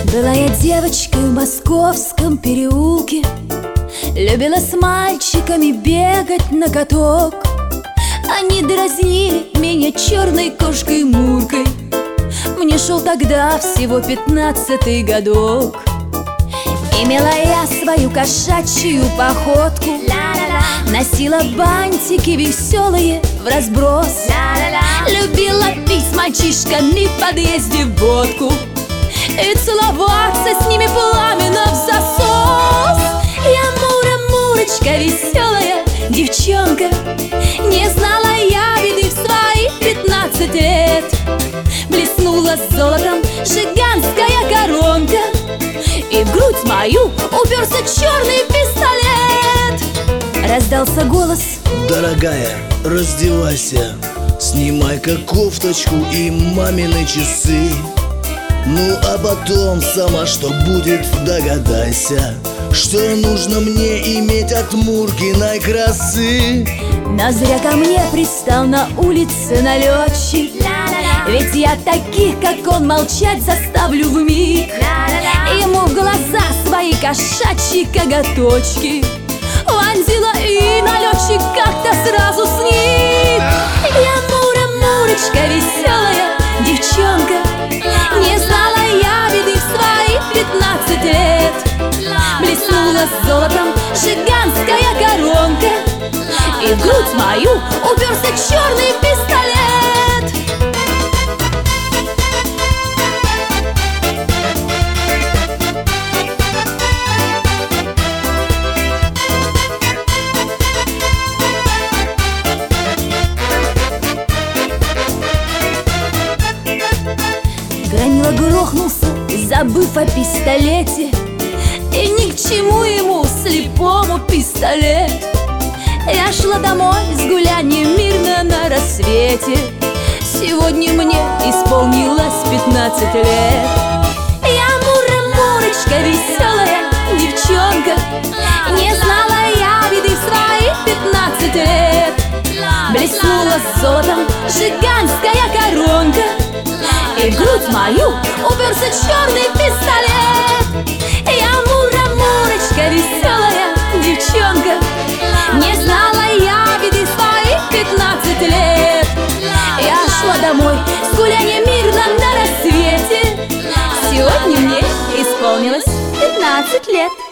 Была я девочкой в московском переулке, любила с мальчиками бегать на каток. Они дразнили меня черной кошкой Муркой. Мне шел тогда всего 15-й годок. Имела я свою кошачью походку, носила бантики веселые вразброс, любила пить с мальчишками в подъезде водку и целоваться с ними пламенно в засос. Я Мурочка, веселая девчонка, не знала я беды в свои 15 лет. Блеснула золотом жиганская коронка, и в грудь мою уперся черный пистолет. Раздался голос: дорогая, раздевайся, снимай-ка кофточку и мамины часы. Ну а потом сама что будет, догадайся, что нужно мне иметь от Муркиной красы. Но зря ко мне пристал на улице налетчик, ведь я таких, как он, молчать заставлю вмиг. Ему в глаза свои кошачьи коготочки вонзила, и налетчик как-то сразу сник. Я Мурочка, веселая девчонка, не знала я беды в свои 15 лет. Блеснула золотом жиганская коронка, и в грудь мою уперся черный пистолет. Громила грохнулся, забыв о пистолете, и ни к чему ему, слепому, пистолет. Я шла домой с гуляния мирно на рассвете. Сегодня мне исполнилось 15 лет. Я Мурочка, веселая девчонка, не знала я беды в свои 15 лет. Блеснула золотом жиганская коронка, и в грудь мою уперся черный пистолет. Я Мурочка, веселая девчонка, не знала я беды свои 15 лет. Я шла домой с гуляния мирно на рассвете. Сегодня мне исполнилось 15 лет.